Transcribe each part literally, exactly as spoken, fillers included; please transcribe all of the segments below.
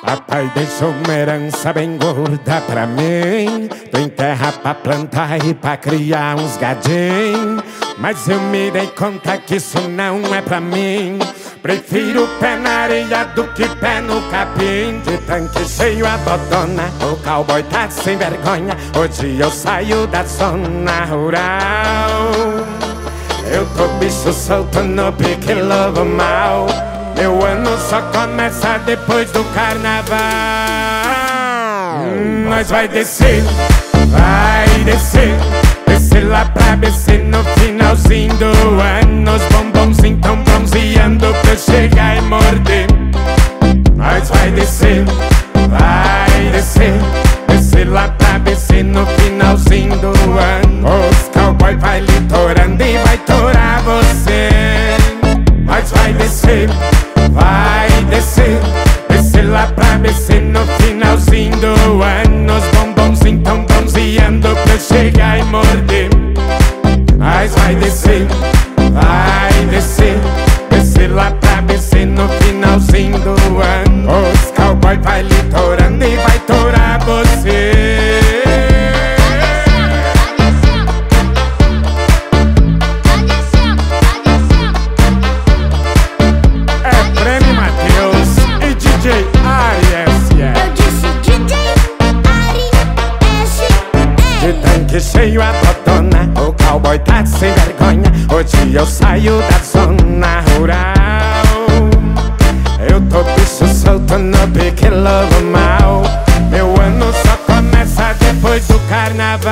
Papai deixou uma herança bem gorda pra mim. Tem terra pra plantar e pra criar uns gadinhos. Mas eu me dei conta que isso não é pra mim. Prefiro pé na areia do que pé no capim. De tanque cheio a bodona, o cowboy tá sem vergonha. Hoje eu saio da zona rural. Eu tô bicho solto no pique lobo mal. Meu ano só começa depois do carnaval. hum, Nós vai descer, vai descer. Descer lá pra B C no finalzinho do ano. Os bombons então bronzeando pra eu chegar e morder. Nós vai descer, vai descer. Descer lá pra B C no finalzinho do ano. Os cowboy vai litorando e vai torar você. Nós vai descer, vai descer. Descer lá pra B C no finalzinho do ano. Os bombons então bronzeando pra eu chegar e morder. Nós vai descer, vai descer. Descer lá pra B C no finalzinho do ano. Os cowboy vai litorando e vai torar você. Que cheio a botona, o cowboy tá sem vergonha. Hoje eu saio da zona rural. Eu tô bicho solto no pique lobo mal. Meu ano só começa depois do carnaval.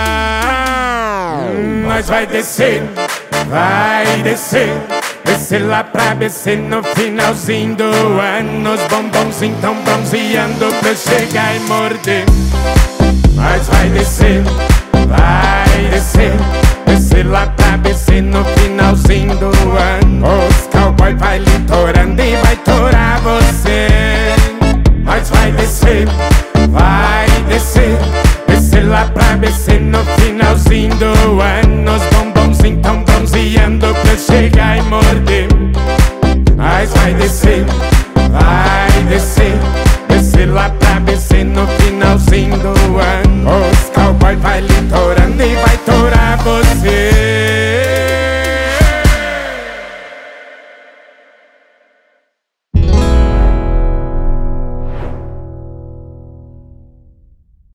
hum, Nós vai descer, vai descer. Descer lá pra B C no finalzinho do ano. Os bombons então bronzeando pra eu chegar e morder. Nós vai descer, vai descer. Descer lá pra B C no finalzinho do ano. Os cowboy vai litorando e vai torar você. Nós vai descer, vai descer. Descer lá pra B C no finalzinho do ano. Os bombons então bronzeando pra eu chegar e morder. Nós vai descer, vai descer. Descer lá pra B C no finalzinho do ano. Os cowboy vai litorando